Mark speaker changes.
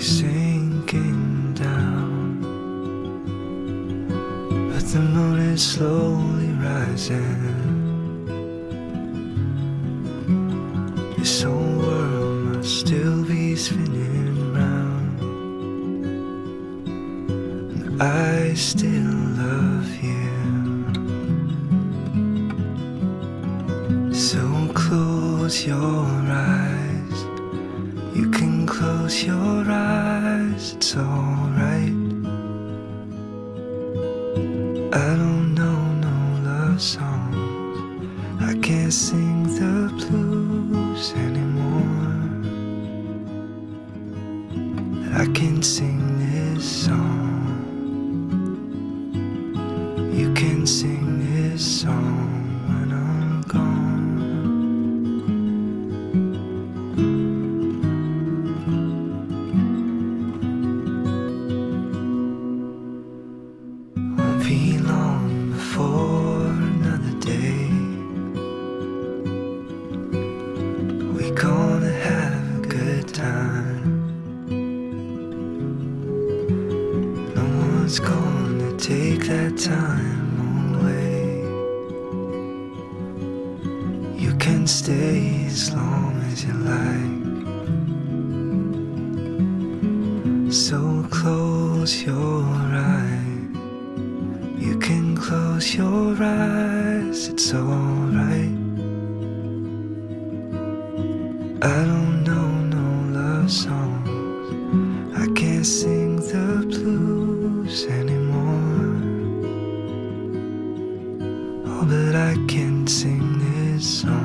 Speaker 1: sinking down, but the moon is slowly rising. This whole world must still be spinning round, and I still love you. So close your eyes, you can close your eyes, it's alright. I don't know no love songs, I can't sing the blues anymore, but I can sing this song. You can sing this song when I'm gone. Won't be long before another day. We're gonna have a good time. No one's gonna take that time away. You can stay as long as you like. So close your eyes, you can close your eyes, it's alright. I don't know no love songs, I can't sing the blues anymore. Oh, but I can sing this song.